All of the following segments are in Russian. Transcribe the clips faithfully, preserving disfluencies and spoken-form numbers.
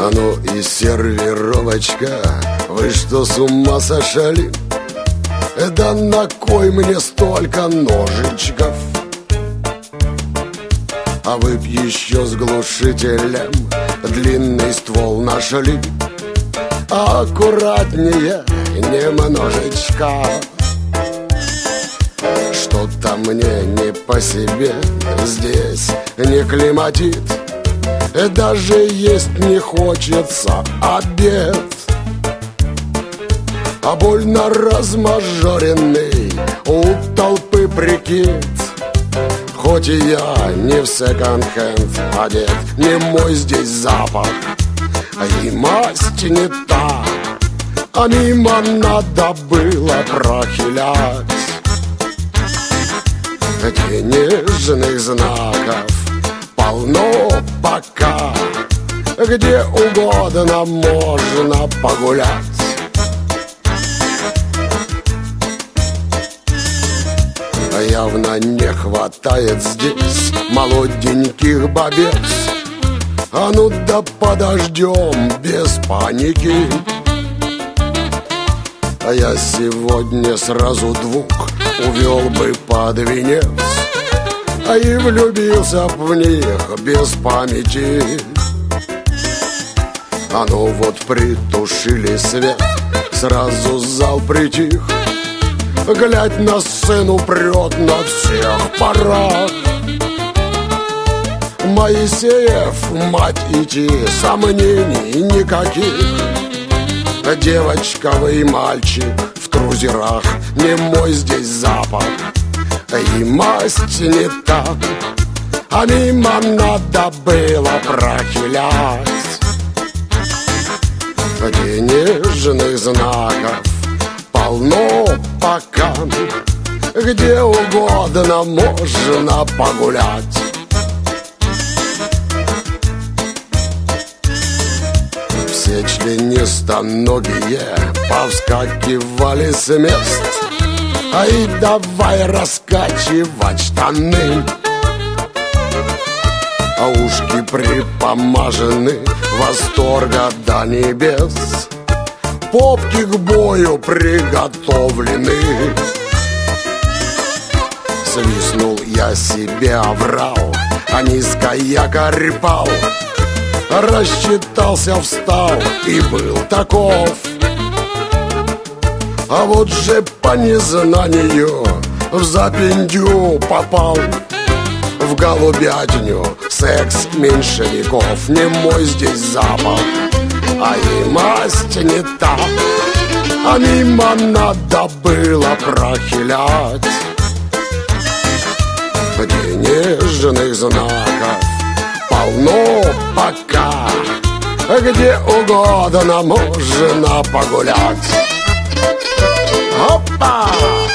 А ну и сервировочка, вы что, с ума сошли? Да на кой мне столько ножичков? А вы б еще с глушителем длинный ствол нашли. Аккуратнее немножечко. Что-то мне не по себе, здесь не климатит. Даже есть не хочется обед. А больно размажоренный у толпы прикид. Хоть и я не в секонд-хенд одет, не мой здесь запах, и масть не та, а мимо надо было прохилять. Денежных знаков полно пока, где угодно можно погулять. Явно не хватает здесь молоденьких бабец. А ну да подождем без паники. А я сегодня сразу двух увел бы под венец, а и влюбился б в них без памяти. А ну вот притушили свет, сразу зал притих. Глядь, на сцену прет на всех парах Моисеев, мать идти, сомнений никаких. Девочка вы и мальчик в трузерах, не мой здесь запах, и масть не та, а мимо надо было прохилять. Денежных знаков полно пока, где угодно можно погулять. Все членистоногие повскакивали с мест, а и давай раскачивать штаны. А ушки припомажены, восторга до небес, попки к бою приготовлены. Свистнул я себе, оврал, а низко якорь пал. Рассчитался, встал и был таков. А вот же по незнанию в запиндю попал. В голубятню секс меньшевиков, не мой здесь запах, а и масть не та, а мимо надо было прохилять. Денежных знаков полно пока, где угодно можно погулять. Опа!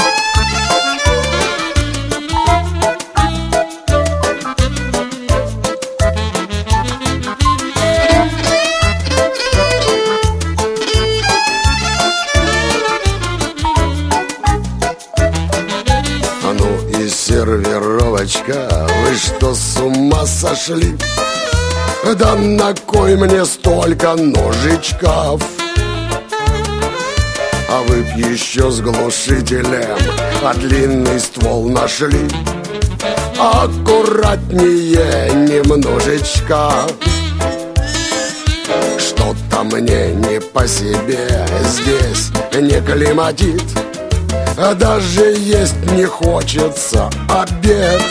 Сервировочка, вы что, с ума сошли? Да на кой мне столько ножичков? А вы б еще с глушителем, а длинный ствол нашли. Аккуратнее немножечко. Что-то мне не по себе, здесь не климатит. А даже есть не хочется обед.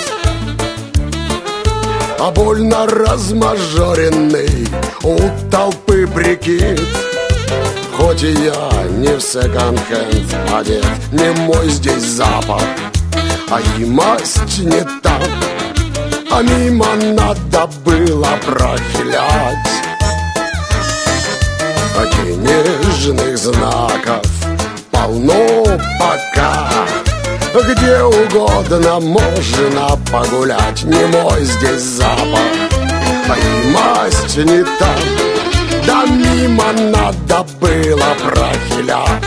А больно размажоренный у толпы прикид. Хоть и я не в секонд-хенд одет, не мой здесь запах, а и масть не та, а мимо надо было прохилять. А денежных знаков полно пока, где угодно можно погулять. Не мой здесь запах, а и масть не та, да мимо надо было прохилять.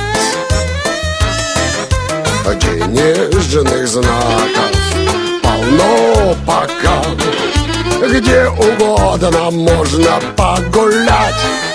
Денежных знаков полно пока, где угодно можно погулять.